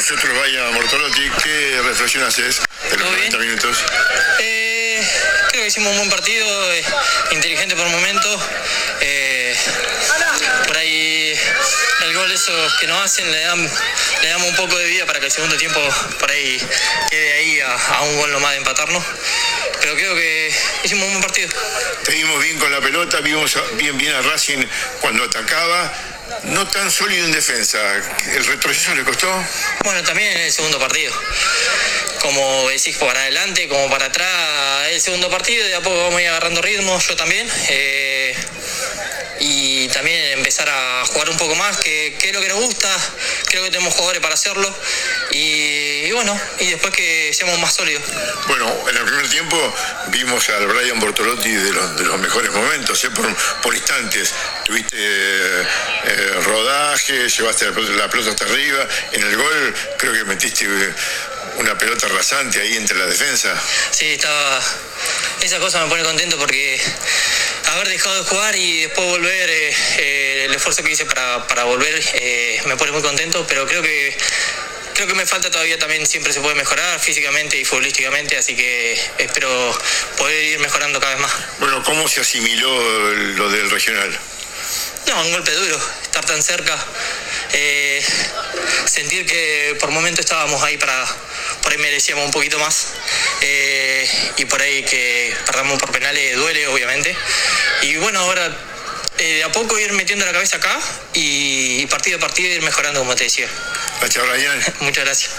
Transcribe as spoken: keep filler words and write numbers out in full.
nosotros vaya Bortolotti, ¿qué reflexión haces de los noventa minutos? Eh, creo que hicimos un buen partido, eh, inteligente por momentos. Eh, por ahí el gol esos que nos hacen le, dan, le damos un poco de vida para que el segundo tiempo por ahí quede ahí a, a un gol nomás de empatarnos. Pero creo que hicimos un buen partido. Te vimos bien con la pelota, vimos bien bien a Racing cuando atacaba. No tan sólido en defensa. ¿El retroceso le costó? Bueno, también en el segundo partido. Como decís, para adelante, como para atrás, el segundo partido, de a poco vamos a ir agarrando ritmo, yo también. Eh, y también empezar a jugar un poco más, que, que es lo que nos gusta. Creo que tenemos jugadores para hacerlo. Y, y bueno, y después que seamos más sólidos. Bueno, en el primer tiempo vimos al Brian Bortolotti de los, de los mejores momentos, ¿eh? por, por instantes. Tuviste eh, eh, rodaje, llevaste la pelota, la pelota hasta arriba. En el gol creo que metiste una pelota rasante ahí entre la defensa. Sí, estaba... esa cosa me pone contento porque haber dejado de jugar y después volver, eh, eh, el esfuerzo que hice para, para volver eh, me pone muy contento, pero creo que creo que me falta todavía, también siempre se puede mejorar físicamente y futbolísticamente, así que espero poder ir mejorando cada vez más. Bueno, ¿cómo se asimiló lo del regional? No, un golpe duro, estar tan cerca, eh, sentir que por momentos estábamos ahí para, por ahí merecíamos un poquito más, eh, y por ahí que perdamos por penales duele obviamente, y bueno, ahora eh, de a poco ir metiendo la cabeza acá y partido a partido ir mejorando, como te decía. Gracias, Brian. Muchas gracias.